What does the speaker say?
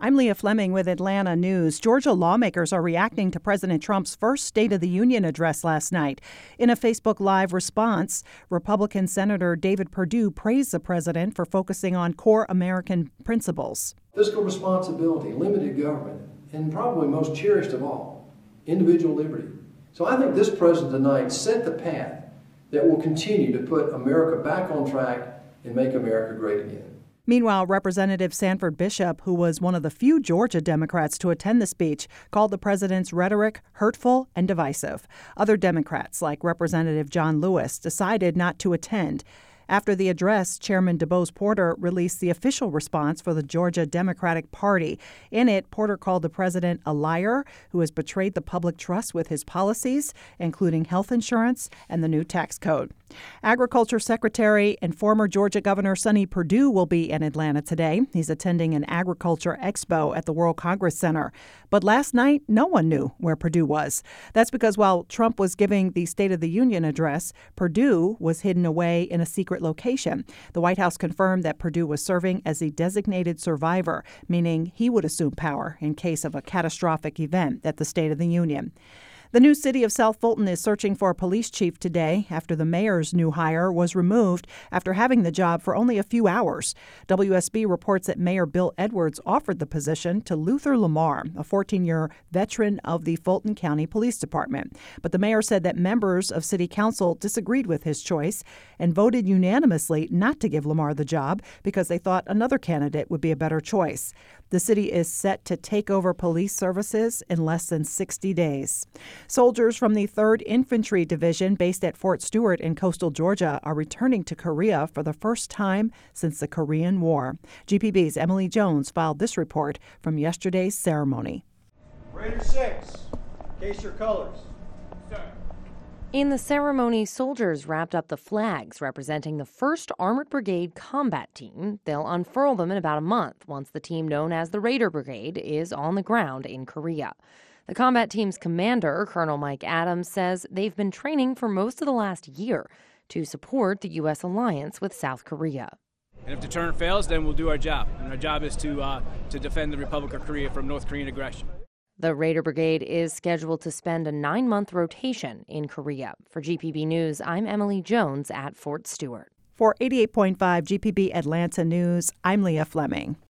I'm Leah Fleming with Atlanta News. Georgia lawmakers are reacting to President Trump's first State of the Union address last night. In a Facebook Live response, Republican Senator David Perdue praised the president for focusing on core American principles. Fiscal responsibility, limited government, and probably most cherished of all, individual liberty. So I think this president tonight set the path that will continue to put America back on track and make America great again. Meanwhile, Representative Sanford Bishop, who was one of the few Georgia Democrats to attend the speech, called the president's rhetoric hurtful and divisive. Other Democrats, like Representative John Lewis, decided not to attend. After the address, Chairman DuBose Porter released the official response for the Georgia Democratic Party. In it, Porter called the president a liar who has betrayed the public trust with his policies, including health insurance and the new tax code. Agriculture Secretary and former Georgia Governor Sonny Perdue will be in Atlanta today. He's attending an agriculture expo at the World Congress Center. But last night, no one knew where Perdue was. That's because while Trump was giving the State of the Union address, Perdue was hidden away in a secret location. The White House confirmed that Perdue was serving as a designated survivor, meaning he would assume power in case of a catastrophic event at the State of the Union. The new city of South Fulton is searching for a police chief today after the mayor's new hire was removed after having the job for only a few hours. WSB reports that Mayor Bill Edwards offered the position to Luther Lamar, a 14-year veteran of the Fulton County Police Department. But the mayor said that members of city council disagreed with his choice and voted unanimously not to give Lamar the job because they thought another candidate would be a better choice. The city is set to take over police services in less than 60 days. Soldiers from the 3rd Infantry Division based at Fort Stewart in coastal Georgia are returning to Korea for the first time since the Korean War. GPB's Emily Jones filed this report from yesterday's ceremony. Raider 6, case your colors. Sir. In the ceremony, soldiers wrapped up the flags representing the 1st Armored Brigade Combat Team. They'll unfurl them in about a month once the team known as the Raider Brigade is on the ground in Korea. The combat team's commander, Colonel Mike Adams, says they've been training for most of the last year to support the U.S. alliance with South Korea. And if deterrent fails, then we'll do our job. And our job is to defend the Republic of Korea from North Korean aggression. The Raider Brigade is scheduled to spend a 9-month rotation in Korea. For GPB News, I'm Emily Jones at Fort Stewart. For 88.5 GPB Atlanta News, I'm Leah Fleming.